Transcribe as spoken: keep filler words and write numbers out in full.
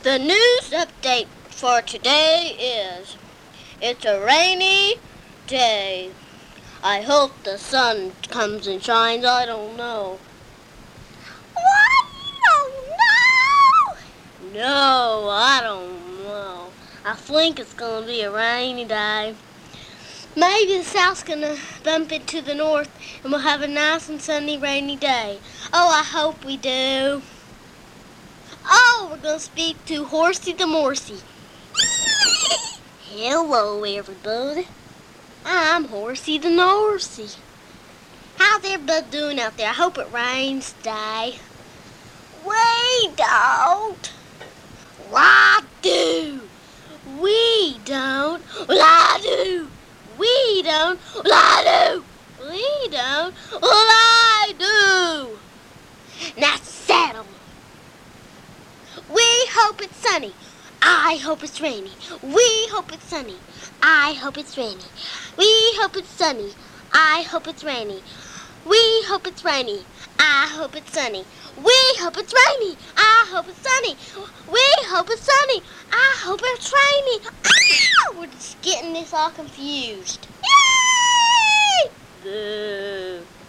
The news update for today is, it's a rainy day. I hope the sun comes and shines. I don't know. What? You don't know? No, I don't know. I think it's gonna be a rainy day. Maybe the south's gonna bump into the north and we'll have a nice and sunny rainy day. Oh, I hope we do. Oh, we're gonna speak to Horsey the Morsey. Hello, everybody. I'm Horsey the Norsey. How's everybody doing out there? I hope it rains today. We don't. Well, I do. We don't. Well, I do. We don't. Well, I do. We don't. Well, I do. Now settle. We hope it's sunny. I hope it's rainy. We hope it's sunny. I hope it's rainy. We hope it's sunny. I hope it's rainy. We hope it's rainy. I hope it's sunny. We hope it's rainy. I hope it's sunny. We hope it's sunny. I hope it's rainy. Ah! We're just getting this all confused. Yay! Boo.